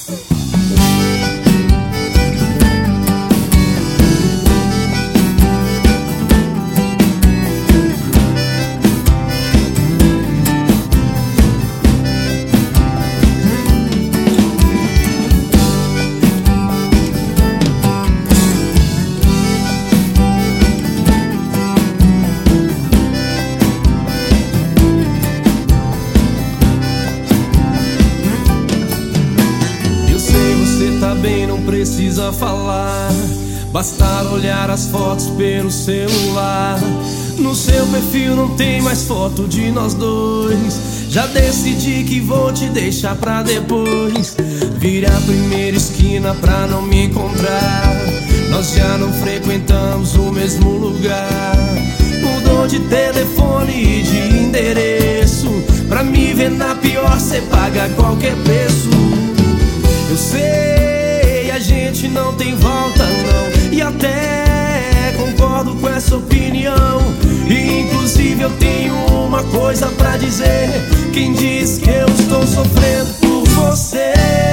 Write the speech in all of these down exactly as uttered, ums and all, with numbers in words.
Bem, não precisa falar, basta olhar as fotos pelo celular. No seu perfil não tem mais foto de nós dois. Já decidi que vou te deixar pra depois. Vire a primeira esquina pra não me encontrar. Nós já não frequentamos o mesmo lugar. Mudou de telefone e de endereço. Pra me ver na pior cê paga qualquer preço. Eu sei, a gente não tem volta não, e até concordo com essa opinião. E inclusive eu tenho uma coisa pra dizer. Quem diz que eu estou sofrendo por você?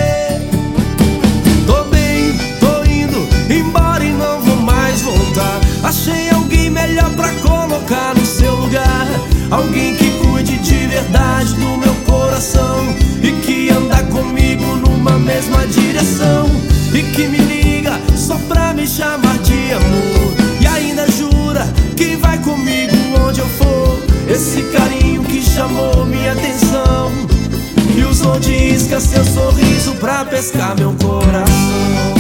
Tô bem, tô indo embora e não vou mais voltar. Achei alguém melhor pra colocar no seu lugar. Alguém que cuide de verdade do meu coração e que anda comigo numa mesma direção. E que me liga só pra me chamar de amor. E ainda jura que vai comigo onde eu for. Esse carinho que chamou minha atenção e usou de isca seu sorriso pra pescar meu coração.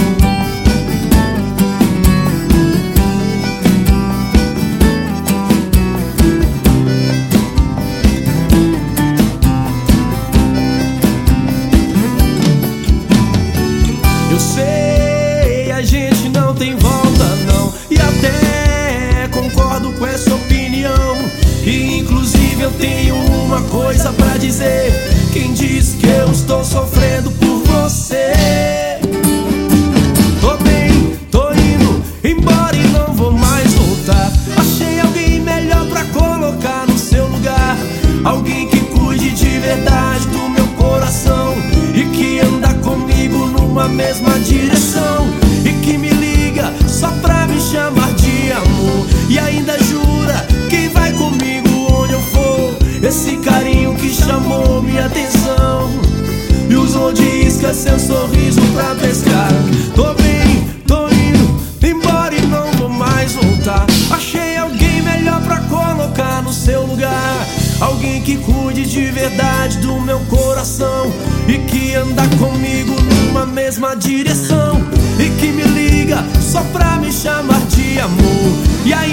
Eu sei, a gente não tem volta não, e até concordo com essa opinião. E inclusive eu tenho uma coisa pra dizer. Quem diz que eu estou sofrendo por você? Tô bem, tô indo embora e não vou mais voltar. Achei alguém melhor pra colocar no seu lugar. Alguém que cuide de verdade do meu coração e que anda comigo numa mesma direção. E que me liga só pra me chamar de amor. E ainda jura que vai comigo onde eu for. Esse carinho que chamou minha atenção e usou de isca seu sorriso pra pescar. Tô bem, tô indo embora e não vou mais voltar. Achei alguém melhor pra colocar no seu lugar. Alguém que cuide de verdade do meu coração e que anda comigo numa mesma direção. E que me liga só pra me chamar de amor. E aí